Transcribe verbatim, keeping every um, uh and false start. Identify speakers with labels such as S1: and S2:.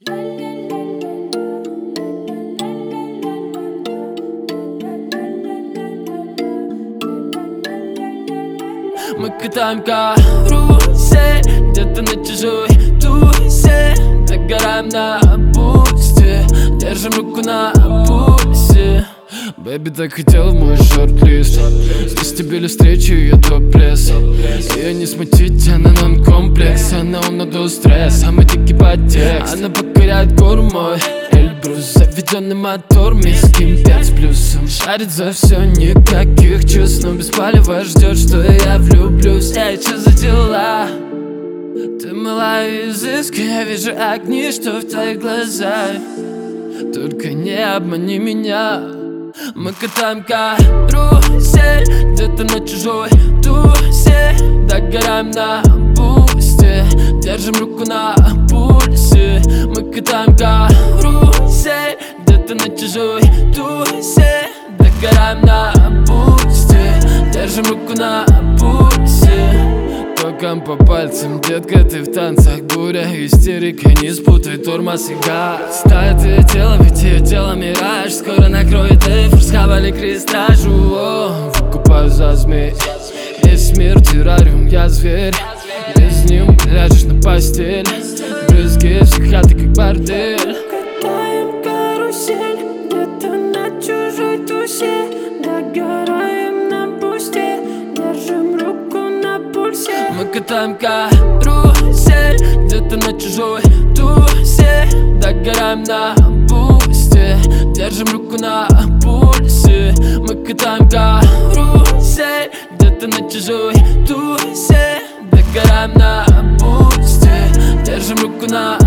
S1: Мы катаем карусель где-то на чужой тусе, догораем на бусте, держим руку на пульсе. Бэби так хотела в мой шорт-лист, здесь тебе ли встречу, ее топ-лес. Ее не смутить, она нон-комплекс, она унадул стресс, а мы дикий подтекст. Она покоряет гору мой Эльбрус, заведенный мотор, миским пять с плюсом. Шарит за все, никаких чувств, но без палева ждет, что я влюблюсь. Эй, что за дела? Ты мила и изыска, я вижу огни, что в твоих глазах. Только не обмани меня. Мы катаем карусель где-то на чужой тусе, догораем на бусте, держим руку на пульсе. Мы катаем карусель где-то на чужой тусе, догораем на бусте, держим руку на пульсе. Током по пальцам, детка, ты в танцах, буря, истерика, не спутай тормоз и газ. Стая твое тело, ведь ее тело мираж, скоро накроет эфир, схавали крестражу. О, выкупаю за змей, весь мир террариум, я зверь. Без ним ляжешь на постель, брызги всех хаты как бордель.
S2: Катаем карусель где-то на чужой тусе, догораем на бусте, держим руку на пульсе.
S1: Мы катаем карусель где-то на чужой тусе, догораем на бусте, держим руку на пульсе. Мы катаем карусель где-то на чужой тусе, догораем на бусте, держим руку на